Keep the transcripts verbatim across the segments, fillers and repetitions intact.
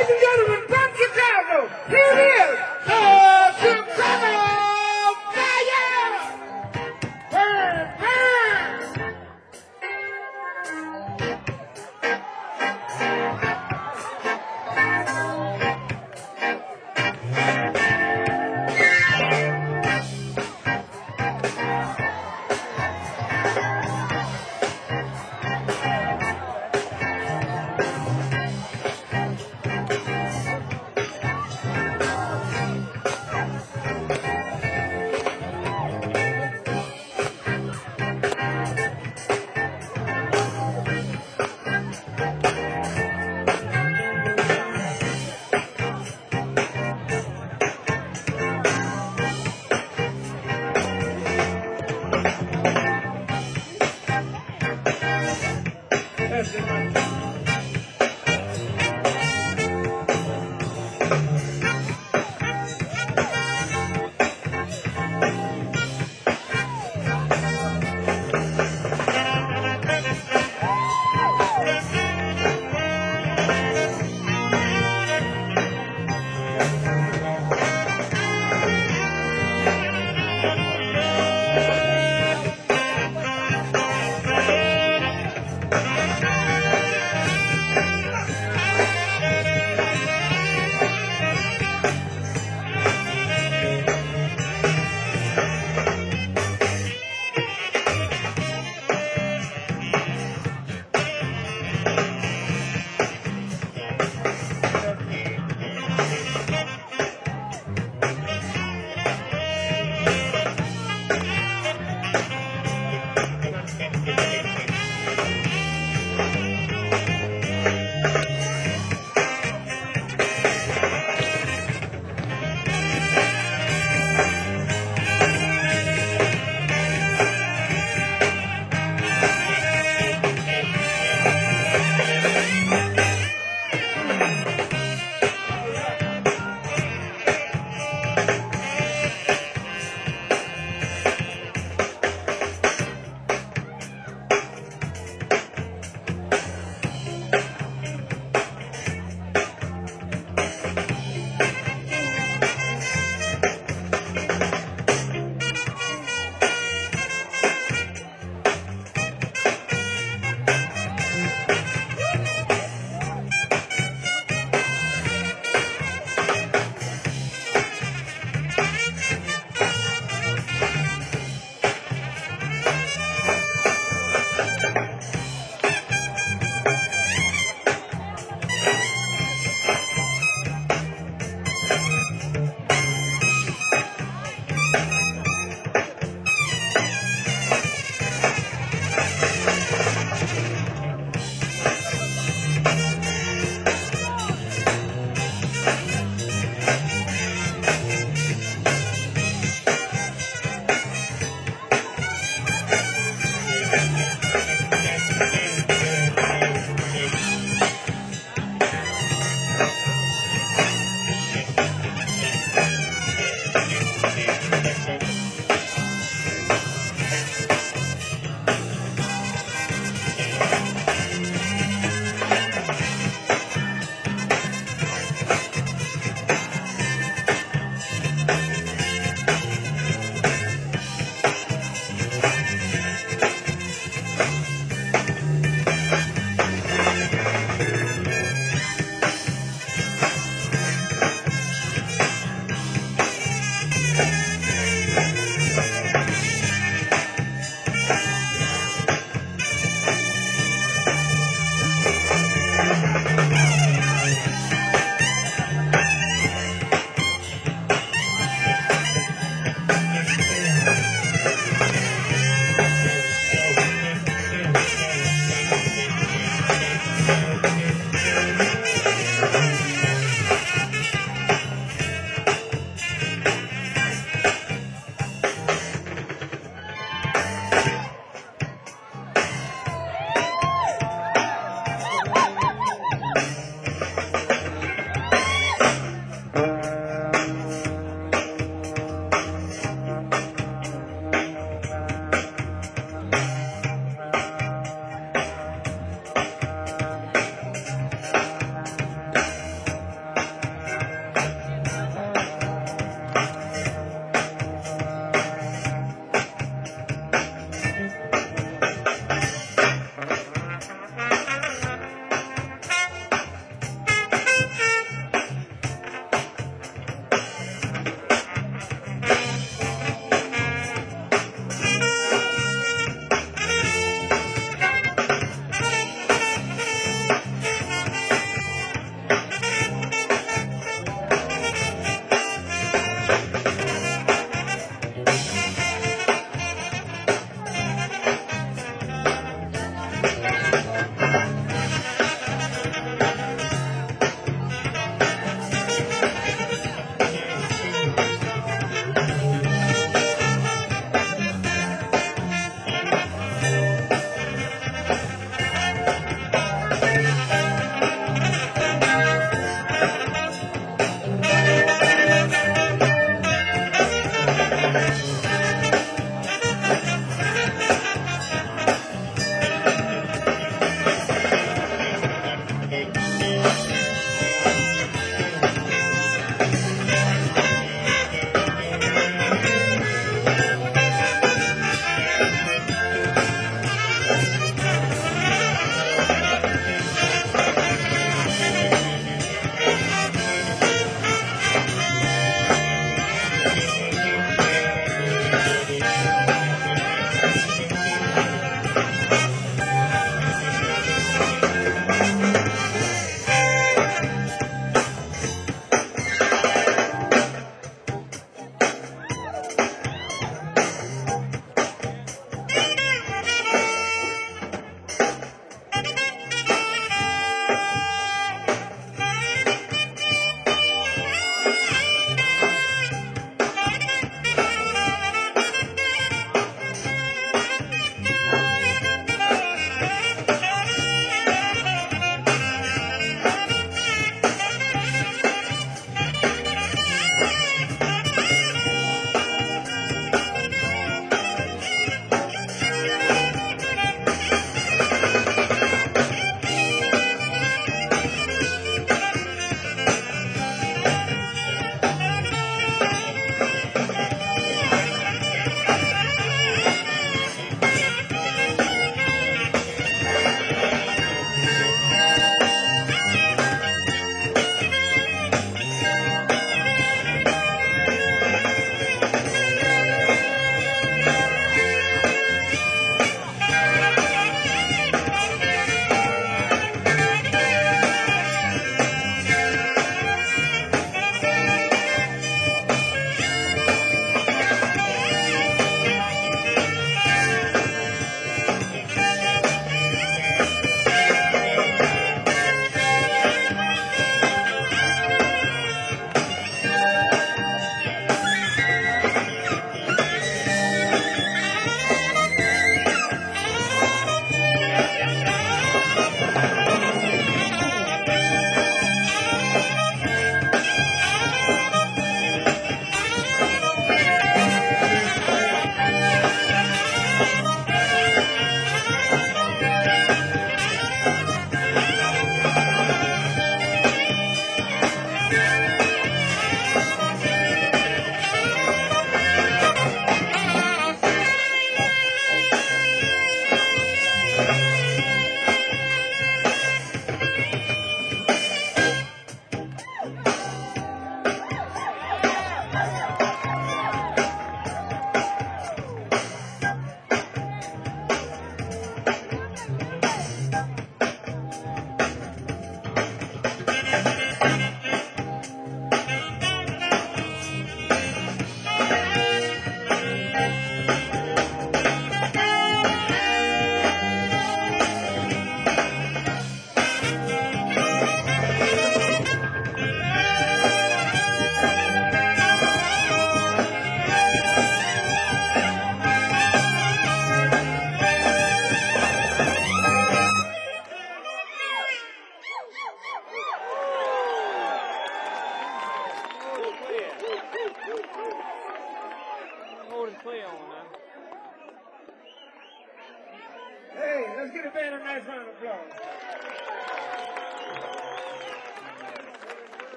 and gentlemen, from Chicago, here it is, the Chicago Fire! Burn, burn! That's it, man.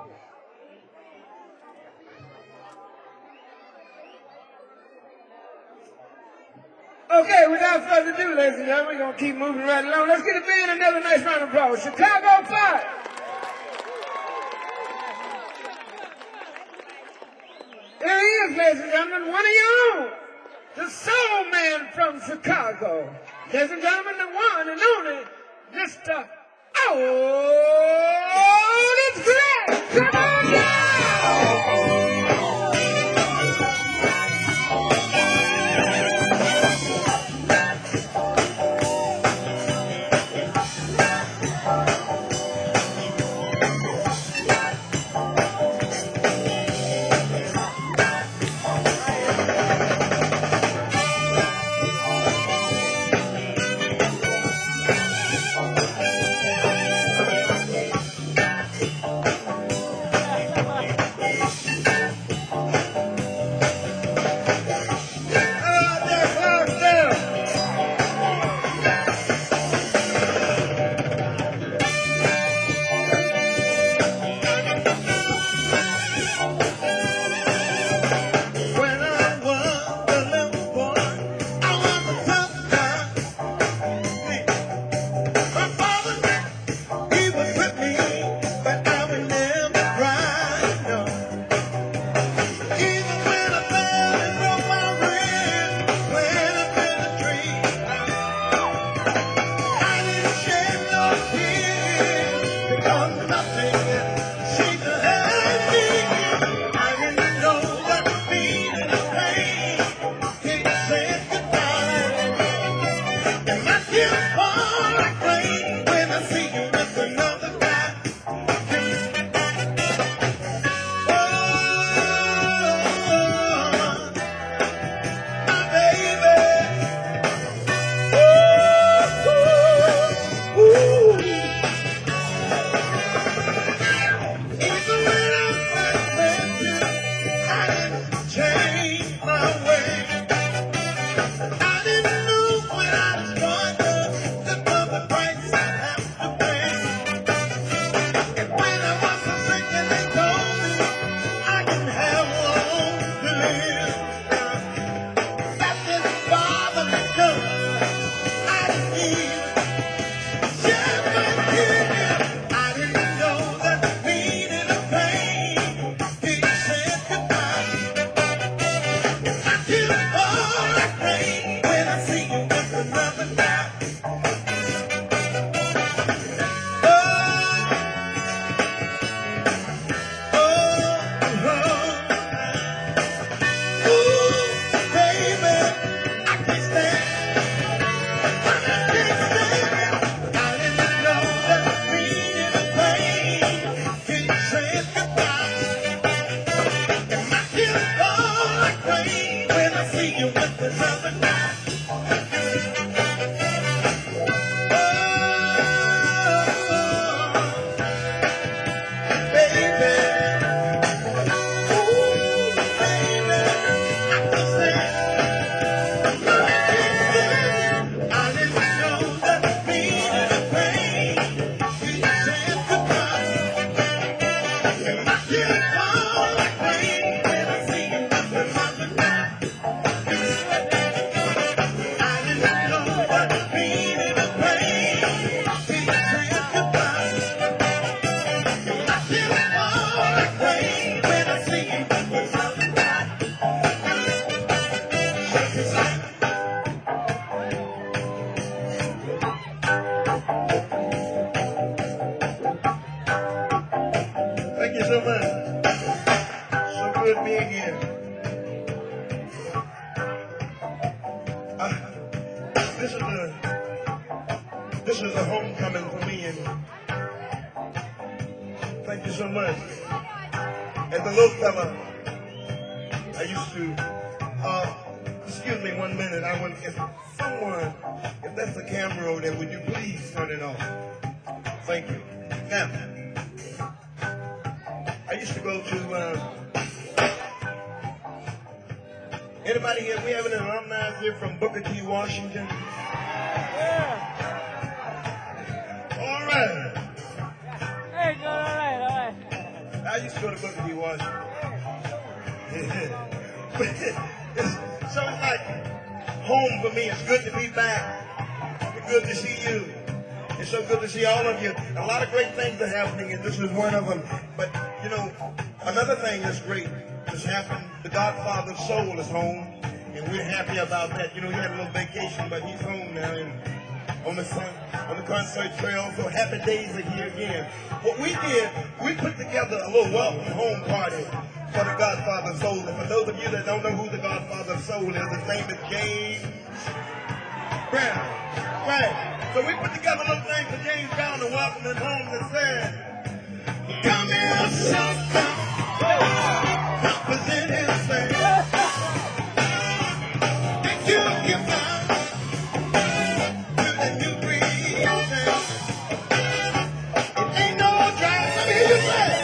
Okay, without further ado, ladies and gentlemen, we're going to keep moving right along. Let's get a band another nice round of applause. Chicago Five. There he is, ladies and gentlemen, one of your own. The soul man from Chicago. Ladies and gentlemen, the one and only Mister Otis Gray. Come on now! I used to go to Booker T. Washington. it's, so it's like home for me. It's good to be back. It's good to see you. It's so good to see all of you. A lot of great things are happening, and this is one of them. But, you know, another thing that's great that's happened, the Godfather Soul is home, and we're happy about that. You know, he had a little vacation, but he's home now and on the sun, on the concert trail. So happy days are here again. What we did, we put together a little welcome home party for the Godfather Soul. And for those of you that don't know who the Godfather Soul is, his name is James Brown. Right. So we put together a little thing for James Brown to welcome him home that said, come here, son, represent himself. Did you give up to the new creation? It ain't no drive. Let me hear you say.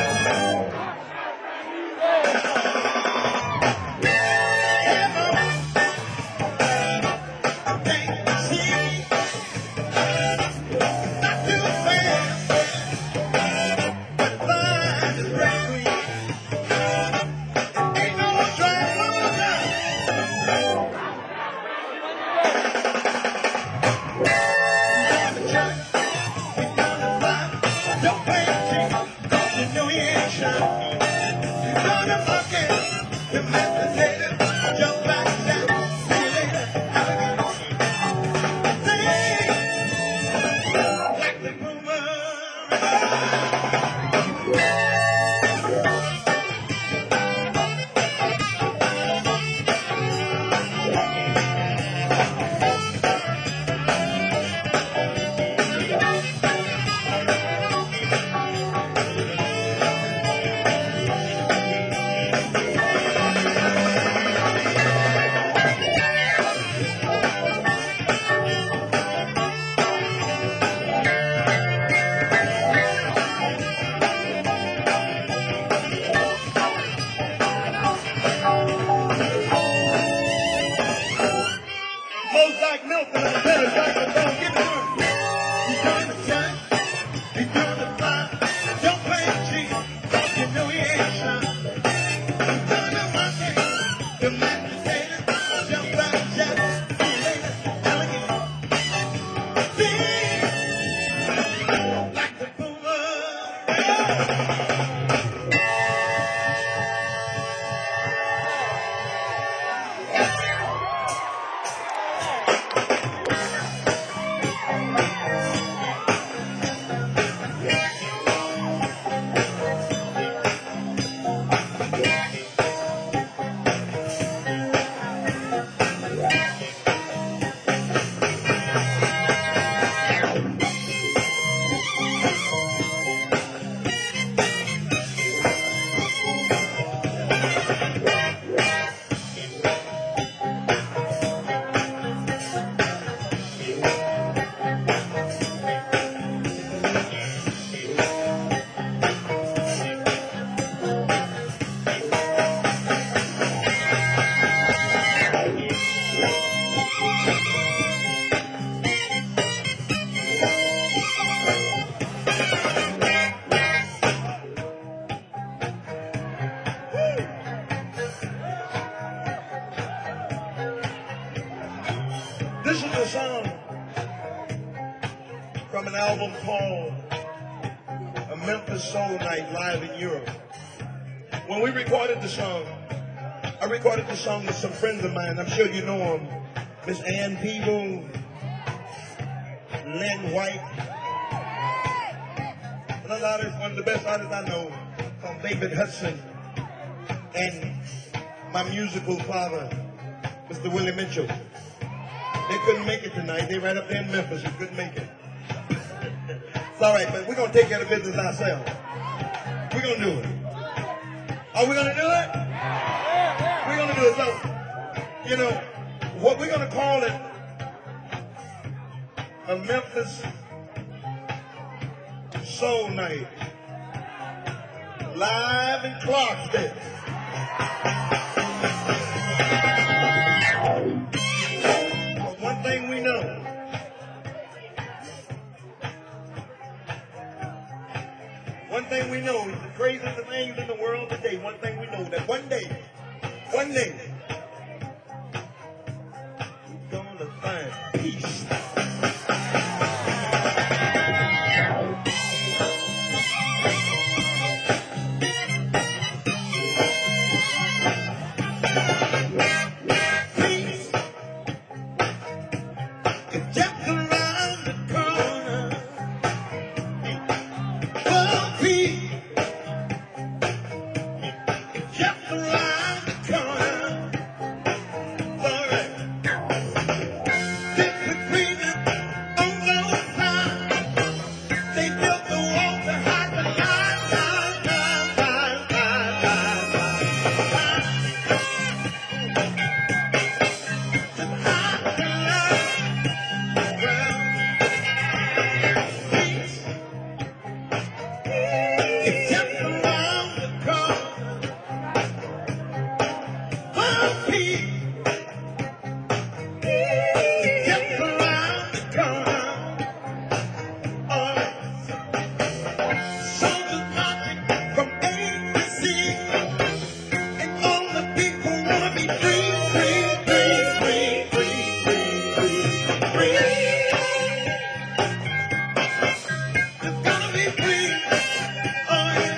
This is a song from an album called A Memphis Soul Night Live in Europe. When we recorded the song, I recorded the song with some friends of mine. I'm sure you know them. Miss Ann Peeble, Len White, another artist, one of the best artists I know, called David Hudson, and my musical father, Mister Willie Mitchell. They couldn't make it tonight. They right up there in Memphis. They couldn't make it. It's all right, but we're going to take care of business ourselves. We're going to do it. Are we going to do it? We're going to do it. So, you know, what we're going to call it, a Memphis Soul Night. Live in Clarksdale. One thing we know, one one thing we know, the craziest of things in the world today, one thing we know, that one day, one day, we're gonna find peace. Peace is just around the corner. Oh, peace is just around the corner. All right. Disagreement on both sides. They built the wall to hide the line, line, line, line, line, line, line. Just hide the line. Well, peace is just around the corner. Oh, peace is just around the corner. All right. Soldiers marching from A to Z, and all the people wanna be free, free, free, free, free, free, free, free. Just gotta be free. Oh yeah.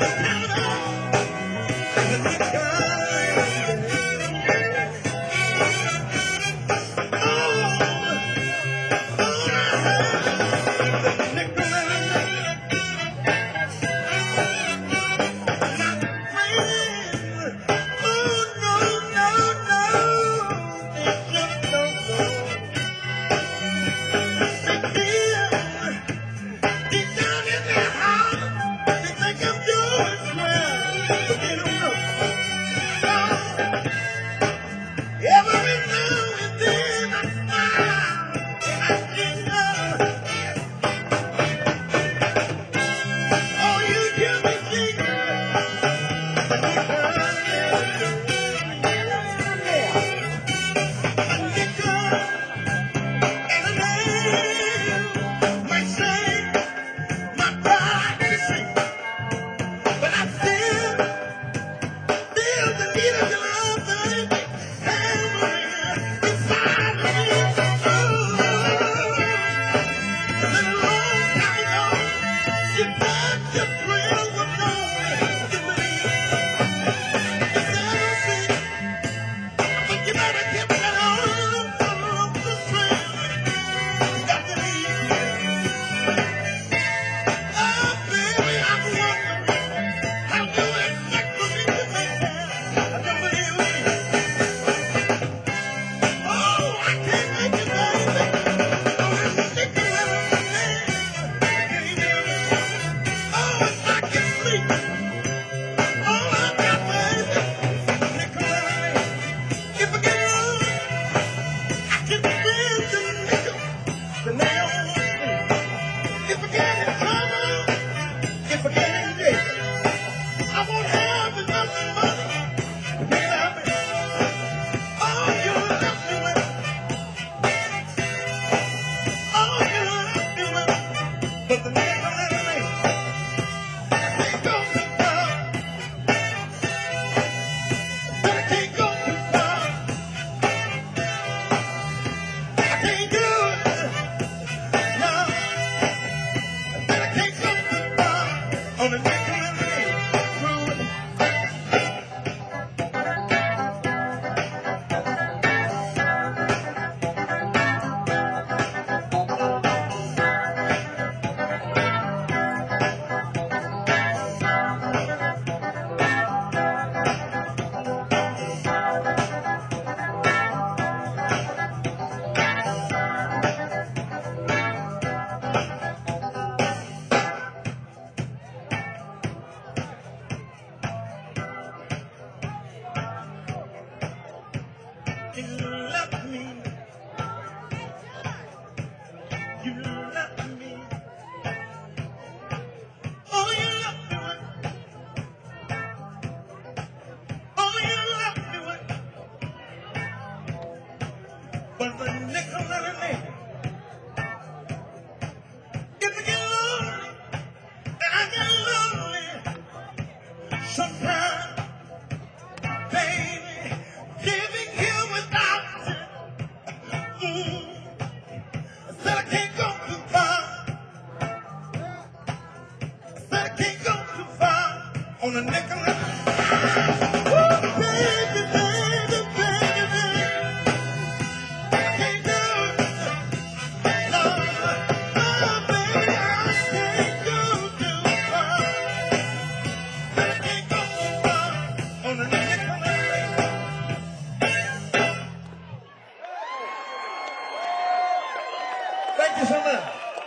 Thank you so much.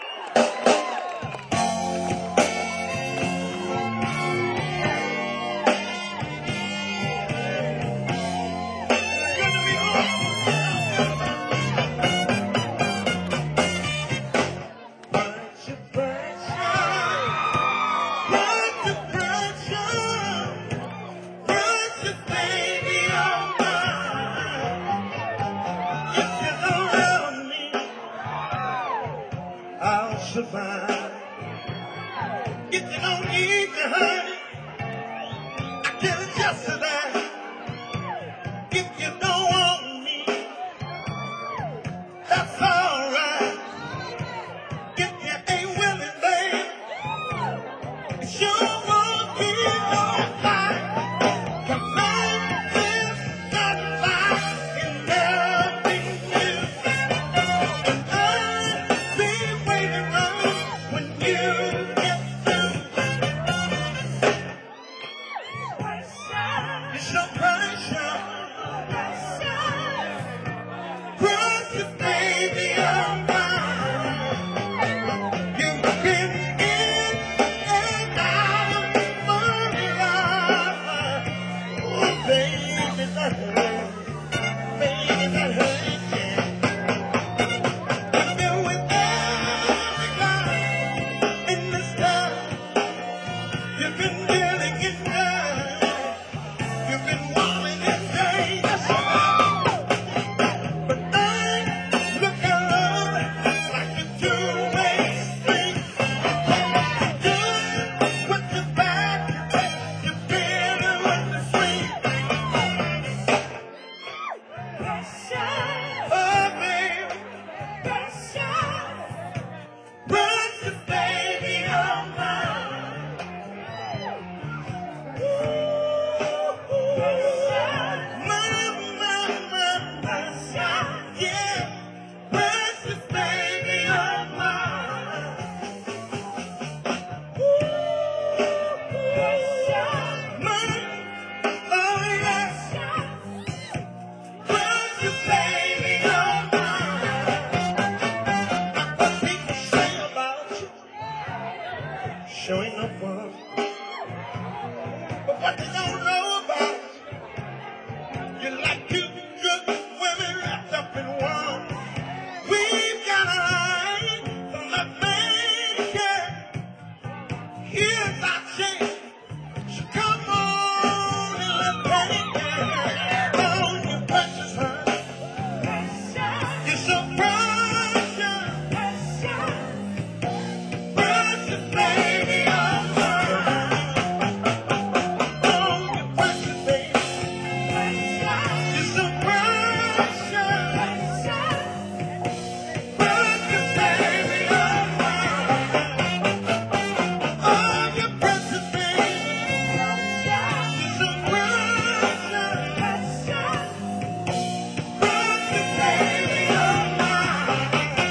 Survive. If you don't need me, honey, I tell you just that. If you don't want me, that's all right. If you ain't willing, babe, it sure won't be. what you don't know about us. You're like two good women wrapped up in one. We've got a line from the maker. Here's our chance. So come on and let's let it down. Oh, you precious honey. You're so precious. Precious baby of mine. Oh, you precious baby. You're so precious. Precious baby of mine. Oh, you precious baby. You're so precious. Precious baby of mine.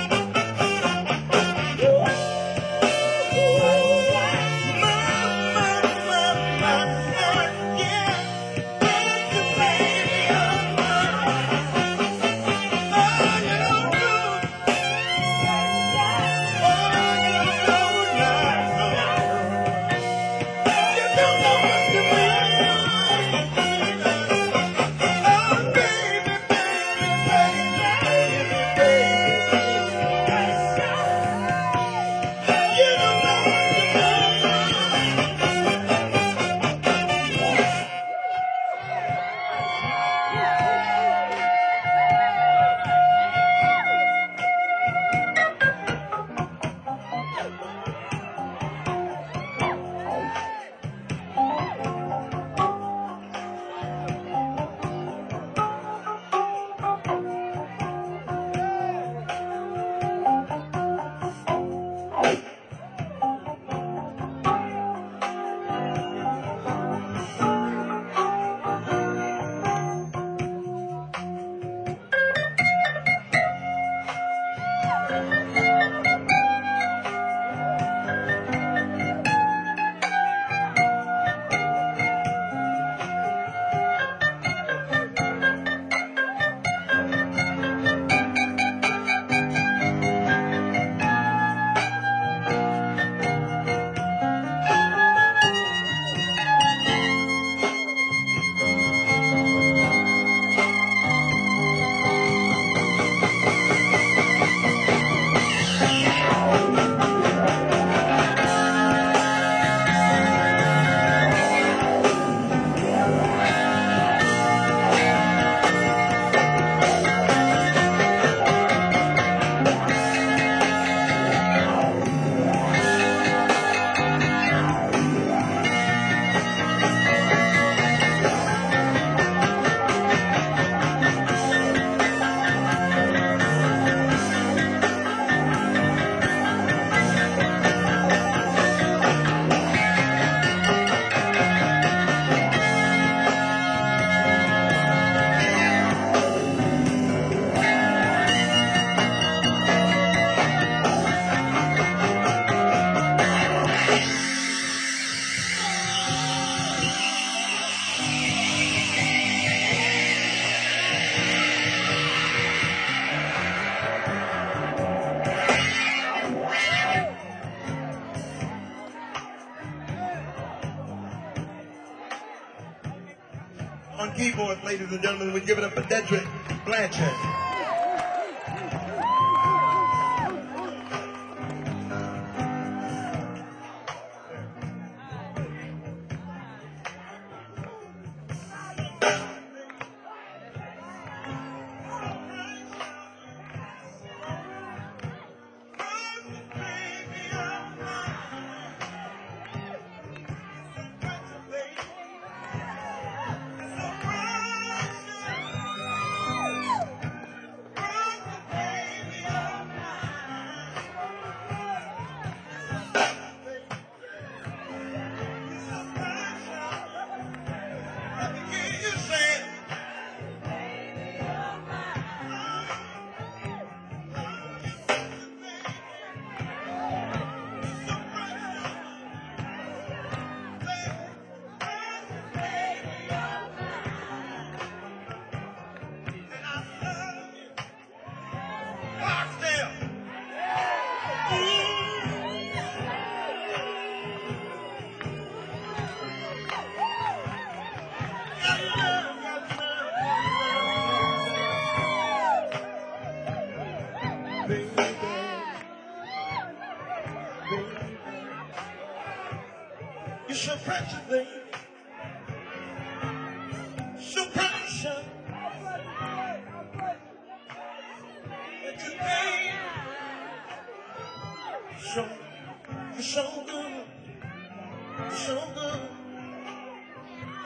On keyboards, ladies and gentlemen, we give it up for Dedrick Blanchard.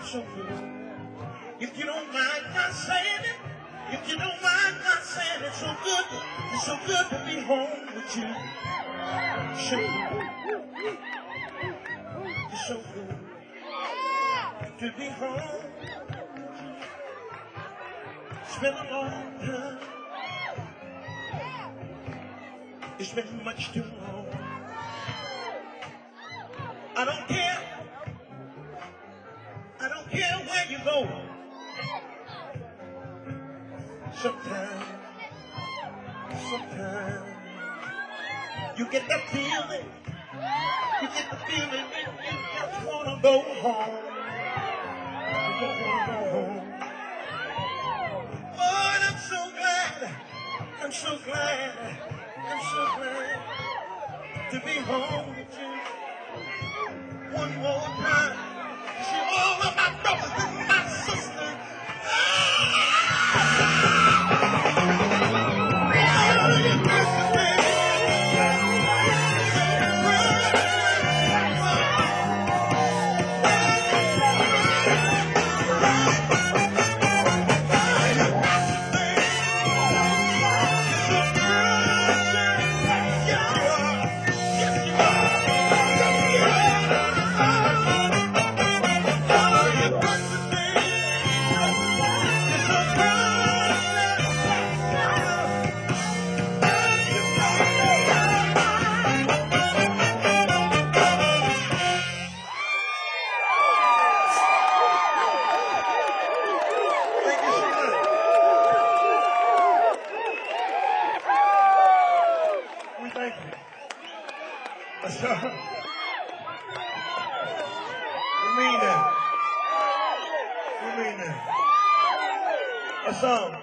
So good. If you don't mind my saying it, if you don't mind my saying it, it's so good, it's so good to be home with you. So good. It's so good to be home. It's been a long time. It's been much too long. I don't care. I don't care where you go. Sometimes, sometimes, you get that feeling. You get the feeling that you just want to go home. You just want to go home. Oh, and I'm so glad. I'm so glad. I'm so glad to be home with you. One more time. See all of my brothers and my sisters. A song.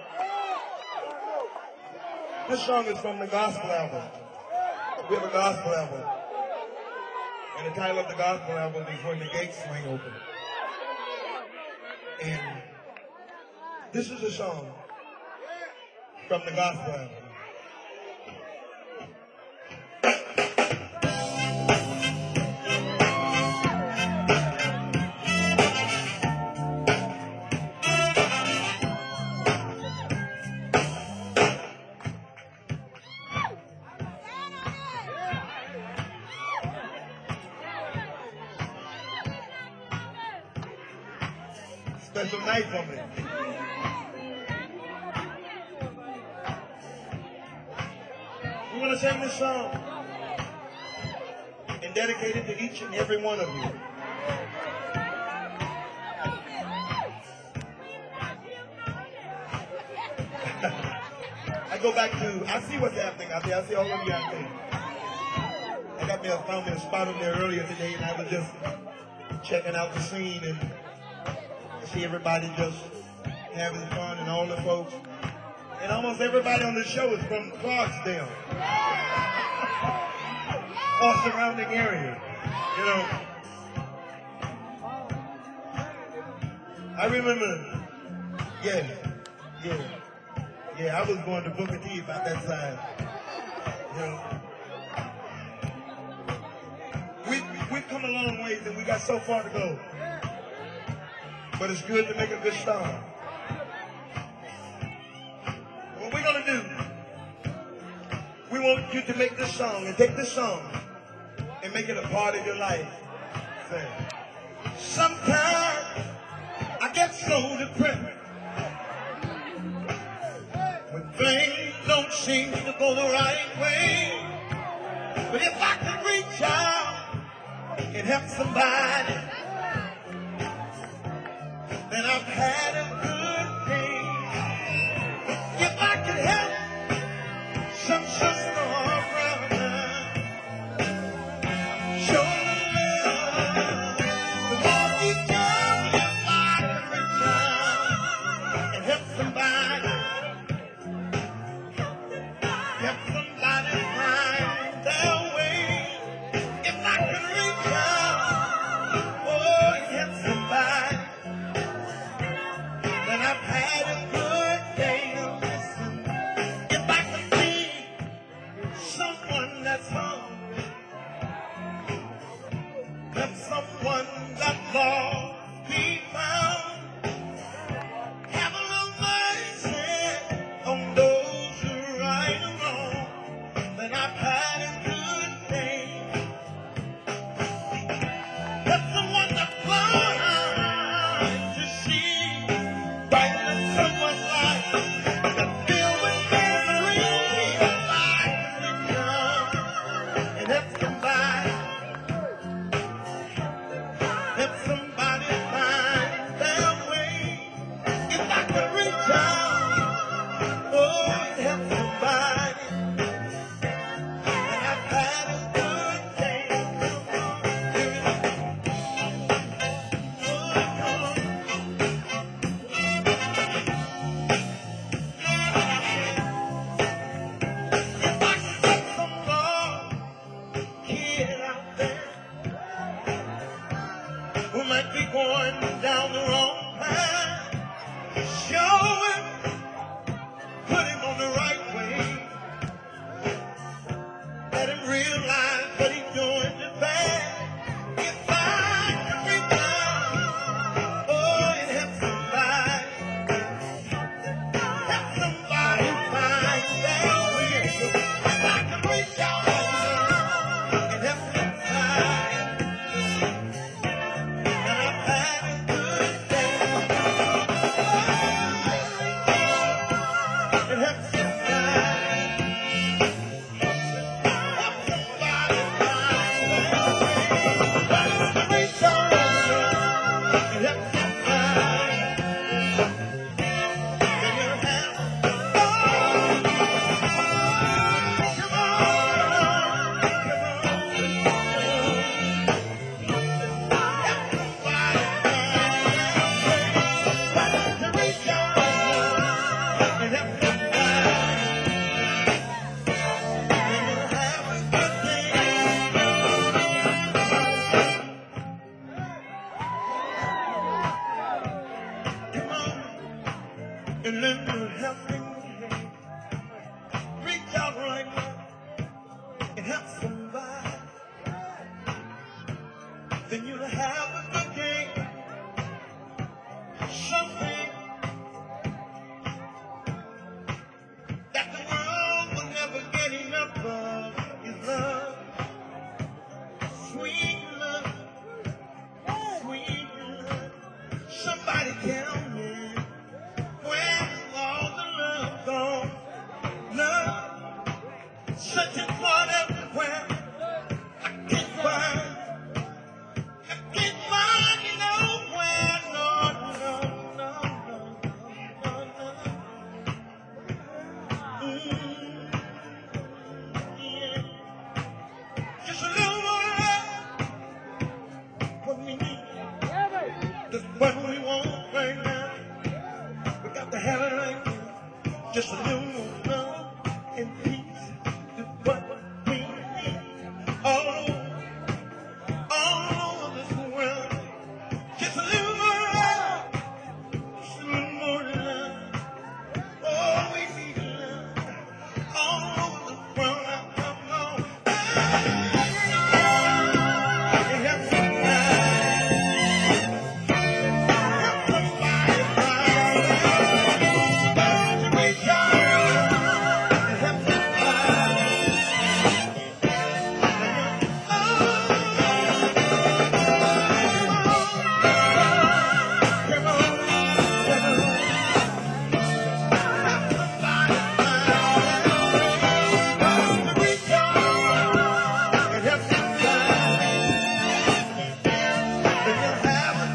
This song is from the gospel album. We have a gospel album. And the title of the gospel album is When the Gates Swing Open. And this is a song from the gospel album. Special night for me. We want to sing this song and dedicate it to each and every one of you. I go back to, I see what's happening out there. I see all of you out there. I got me a, found me a spot in there earlier today, and I was just checking out the scene and see everybody just having fun and all the folks. And almost everybody on the show is from Clarksdale or surrounding area. You know, I remember, yeah, yeah, yeah, I was going to Booker T about that side. You know, we, we've come a long ways and we got so far to go. But it's good to make a good start. What we're going to do, we want you to make this song and take this song and make it a part of your life. Say, sometimes I get so depressed when things don't seem to go the right way. But if I could reach out and help somebody, then I've had a good day. If I could help some sister or brother, show love, the more we do, if I could reach out and help somebody, help somebody find their way. If I could reach out, oh, help somebody. down the wrong path. Show him, put him on the right way. Let him realize what he's doing is bad. If I can reach out, oh, and help somebody, help somebody find their way. If I can reach out and help somebody, and I've had a good day. And help somebody, help somebody find their way. If I can reach out and help somebody, then you'll have oh, come on, come on, help somebody find their way. If I can reach out and help somebody, then you'll have a good day. Come on, and lend a helping hand. Reach out right now and help somebody. Then you'll have a good day. Something that the world will never get enough of is love. Sweet love, sweet love. Somebody tell me, where's all the love gone? Love, searching for everywhere. I can't find, I can't find it nowhere. No, no, no, no, no, no. Mm, yeah. Just a little more love, what we need. Just what we want right now. We got to have it right now. Just a little more love and peace is what we need. All over, all over this world. Just a little more love, just a little more love. Oh, we need love all over the world. Now, come on. And help somebody, help somebody find to reach out and help somebody. Oh, come on, come on. Help somebody find to reach out and help somebody. Then you'll have a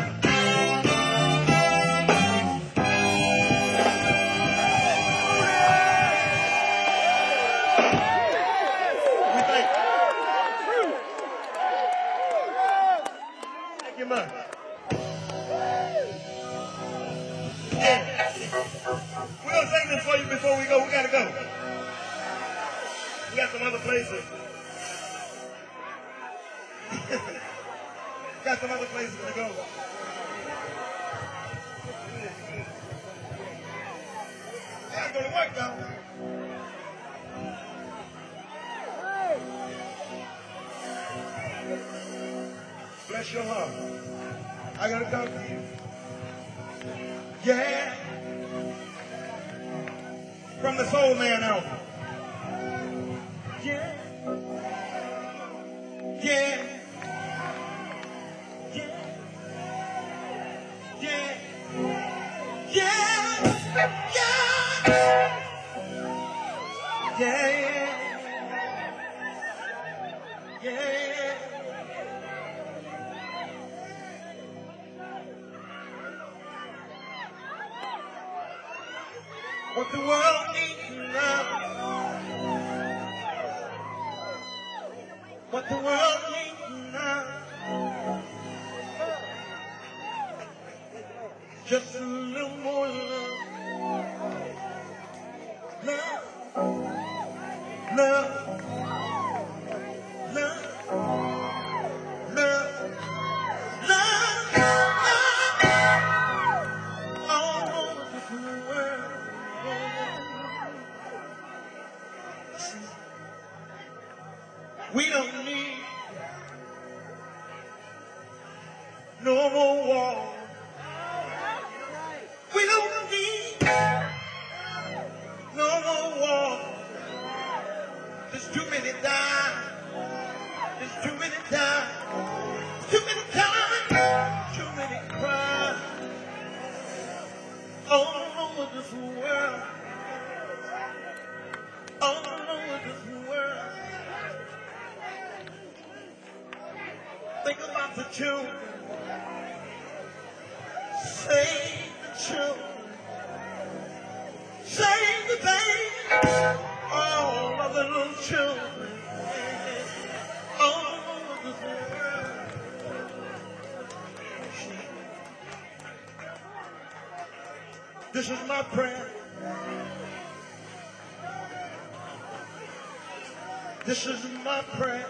we thank thank you much. Yeah. We're gonna sing this for you before we go. We gotta go. We got some other places. Got some other places to go. I gotta go to work now. Bless your heart. I gotta talk to you. Yeah. From the Soul Man album. Yeah. Yeah. Yeah. Yeah. Yeah. Yeah. Yeah. Yeah. What the world needs now. What the world needs now. Just a little more love. Love. Love. Love. Love. Love. Love. war. We don't need no more war. There's too many dying. There's too many dying. Too many dying. Too many crying. All over this world. All over this world. Think about the children. Save the children. Save the baby. All of the little children. All over this world. This is my prayer. This is my prayer.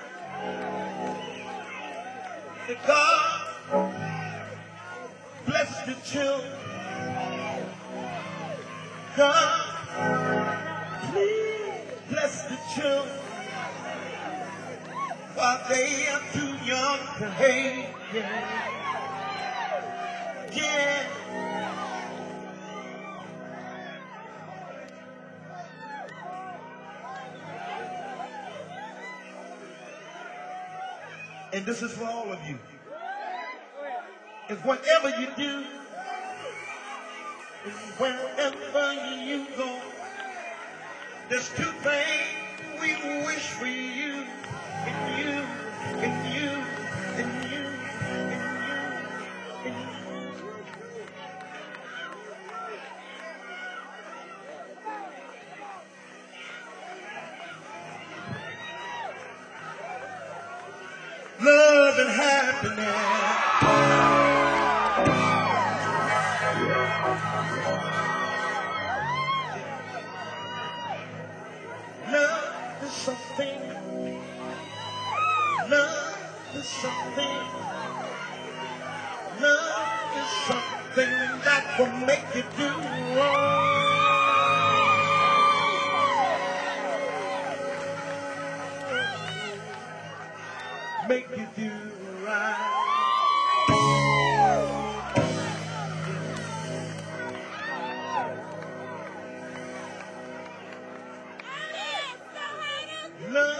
That God bless the children. God, please bless the children while they are too young to hate. Yeah. And this is for all of you. And whatever you do, and wherever you go, there's two things we wish for you, and you, and you, and you, and you, and you. Love and happiness. Love is something. Love is something. Love is something that will make you do wrong. Make you do right. Love.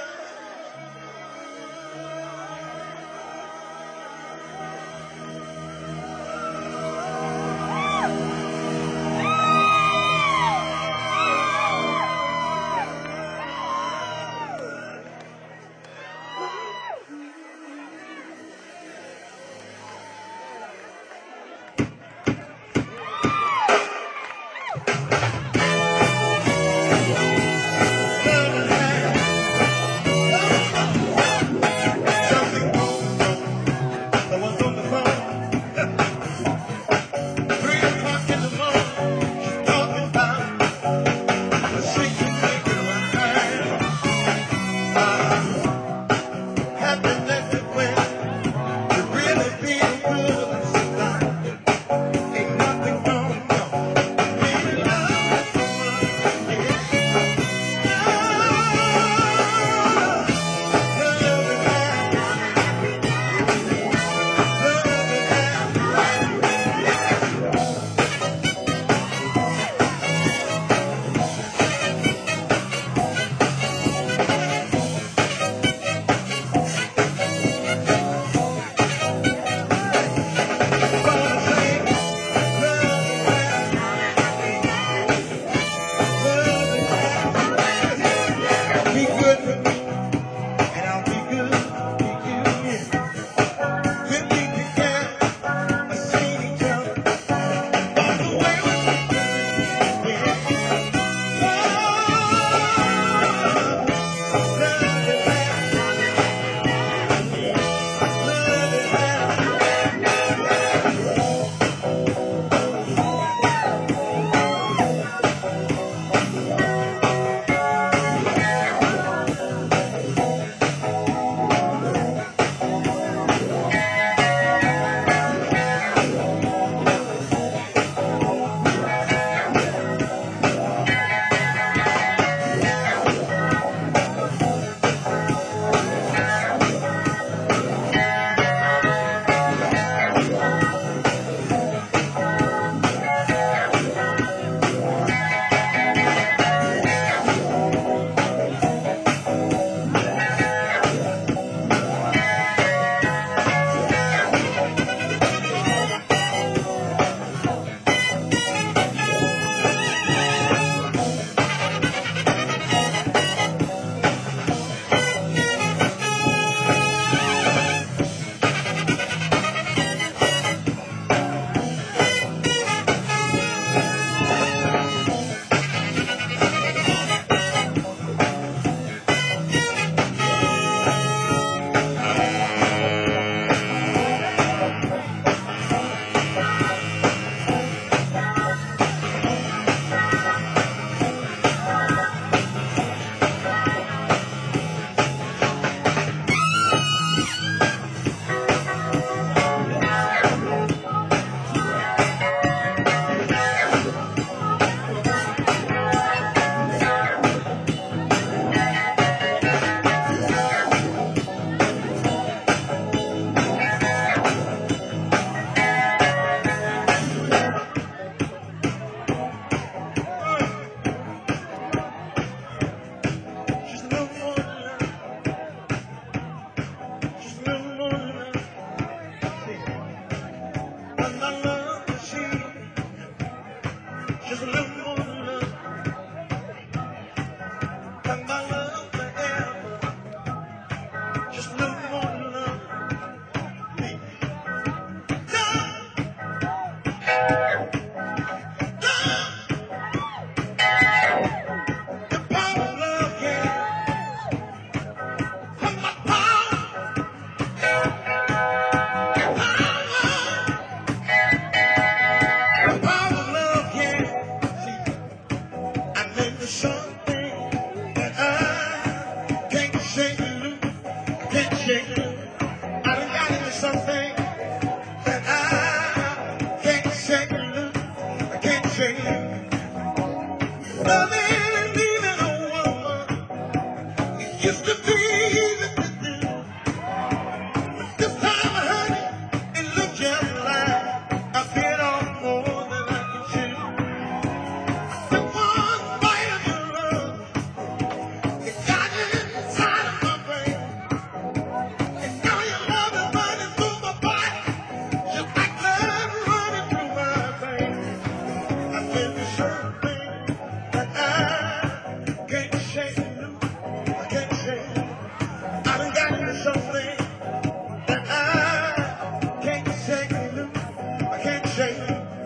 shake you. Loving and leaving a woman, it used to be easy to do. But this time, honey, it looks just like I bit off more than I can chew. The one bite of your love, it got inside of my brain. And now your love is running through my body, just like blood running through my veins. I feel the something that I can't shake loose. I can't shake. I done got into something that I can't shake loose. I can't shake.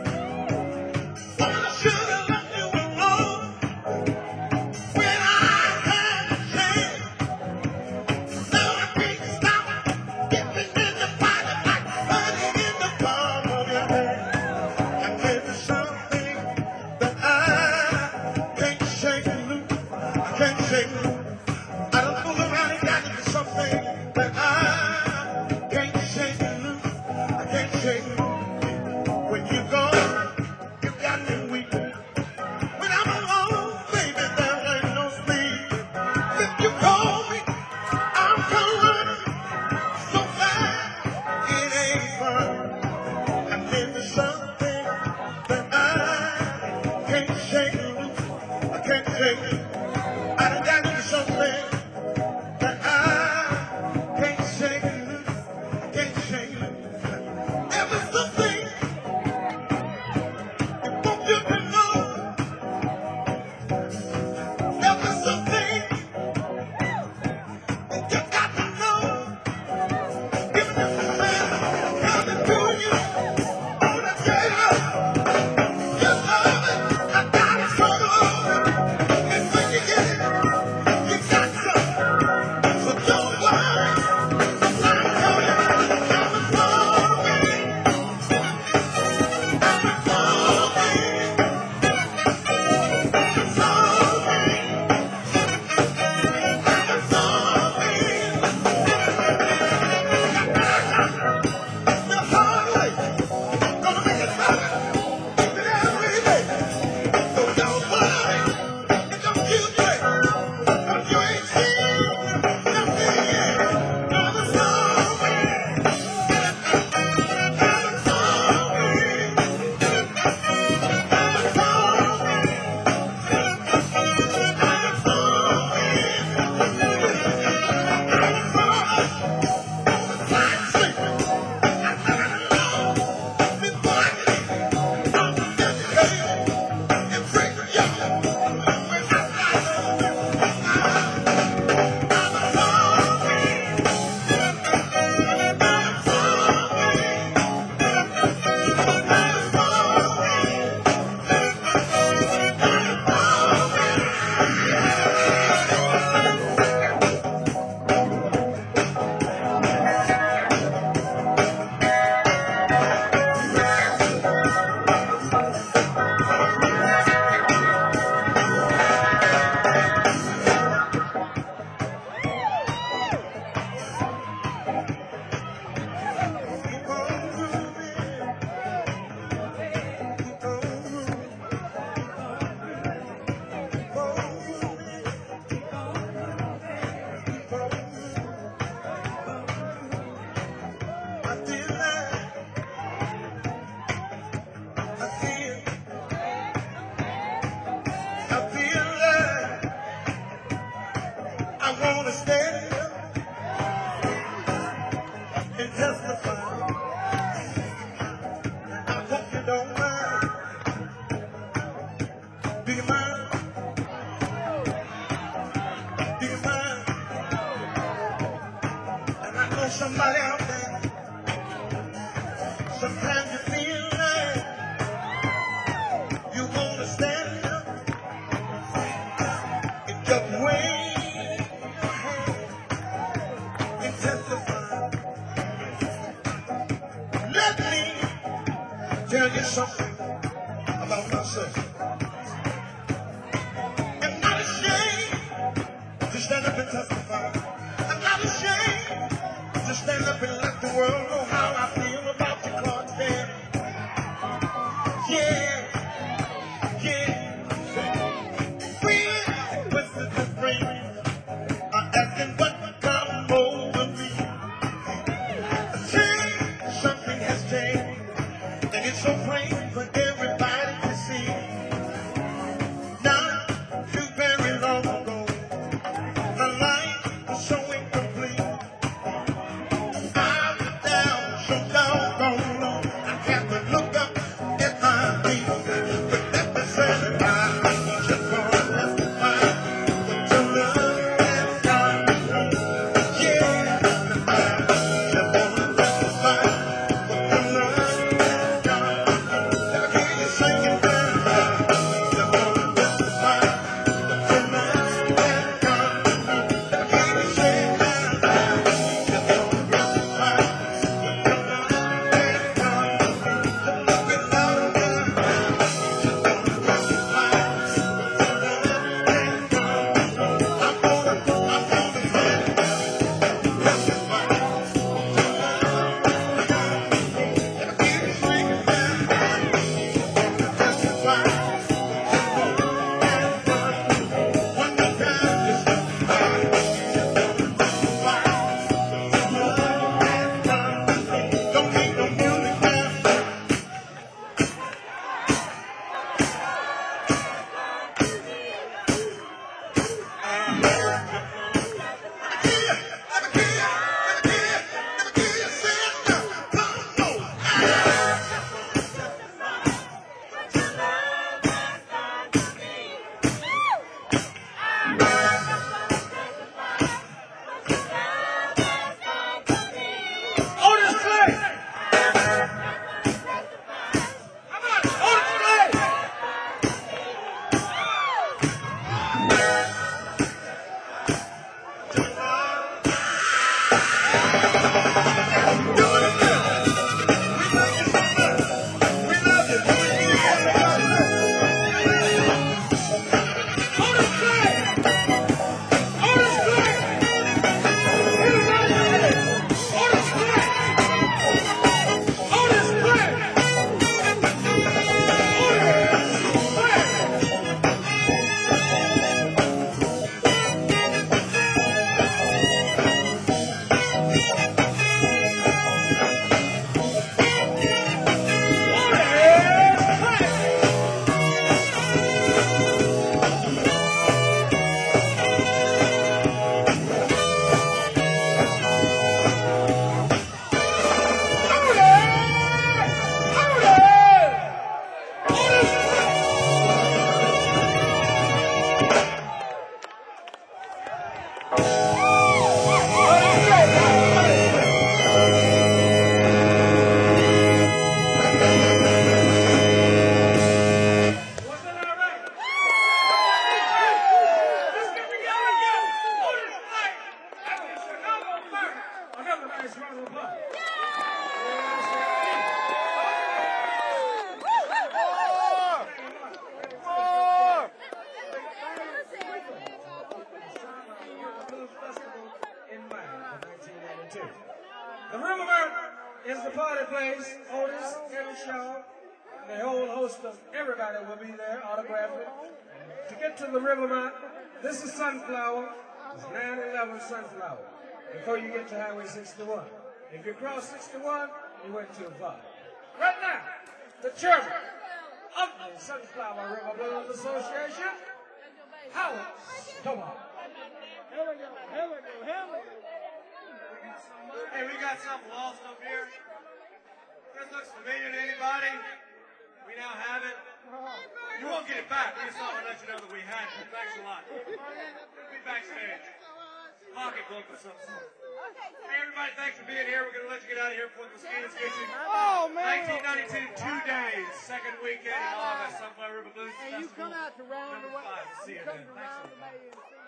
I should have let you alone when I had a chance. Now I can't stop dipping in the body like honey in the palm of your hand. I feel the something that I can't shake loose. I can't shake loose. I don't fool around and got into something that I can't shake loose. I can't shake loose. When you go, you got me weak. When I'm alone, baby, there ain't no sleep. If you call me, I'm coming so fast, it ain't fun. And there's something that I can't shake loose. I can't shake it. I done got into something that I can't shake loose. I can't shake it. Ever something I want you to know. Ever something that you got to know. Give me the man coming to you on a table. You love it, I got it so long. And when you get it, you got some. So don't worry, I'm coming for you. Coming for me. Coming for me. Coming for me. Coming for me. The hard way, gonna make it better. Keep it every day. So don't worry, and don't you wait. 'Cause you ain't seen nothing yet. Coming for me. Coming for me. Coming for me. Coming for me. Coming for us. Like sleeping. Before I leave, I'm dedicated and bring you. When I die, keep on moving, keep on moving, keep on moving, keep on moving. I feel that, I feel, I feel that. I wanna stand up and testify. I hope you don't mind. Do you mind? Do you mind? And I know somebody out there. Sometimes you feel like you wanna stand up and just wave your hand and testify. Let me tell you something about myself. I'm not ashamed to stand up and testify. I'm not ashamed to stand up and let the world know how I feel about the cartel. Yeah, plain for everybody to see. Not too very long ago, the light was so incomplete. I was down so doggone low, I had to look up at my feet. But that was said, I was just gonna testify what your love has done. Yeah, I just wanna testify what your love has done. Let me hear you sing it down. Just wanna testify what your love has done. Let me hear you sing it down. Just wanna testify what your love has done. Just look it louder now. Just wanna testify what your love has done. I'm gonna, I'm gonna testify what your love has done. Let me hear you sing it down. Testify what your love has done. One more time, just testify. Just wanna testify what your love has done. Don't need no music now. Otis Clay! How about it? Otis Clay! Otis Clay! Otis Clay! Everybody ready? Otis Clay! Otis Clay! Another nice round of applause. In May of nineteen ninety-two. The Riverboat is the party place. Otis, Eddie Shaw, and a whole host of everybody will be there autographing. To get to the Riverboat, this is Sunflower. It's nine eleven Sunflower. Before you get to Highway sixty-one. If you cross sixty-one, you went too far. Right now, the chairman of the Sunflower River Blues Association, Howard, come on. Here we go, here we go, here we go. Hey, we got something lost up here. This looks familiar to anybody. We now have it. You won't get it back. We just thought we'd let you know that we had it. Thanks a lot. We'll be backstage. Pocketbook or something. Hey, everybody, thanks for being here. We're going to let you get out of here before the mosquitoes get you. Oh, man. nineteen ninety-two, two days, second weekend in August, Sunflower River Blues Hey, you Festival. come out to round Number the way. five. See you Come then. to Thanks a round lot. the way and see.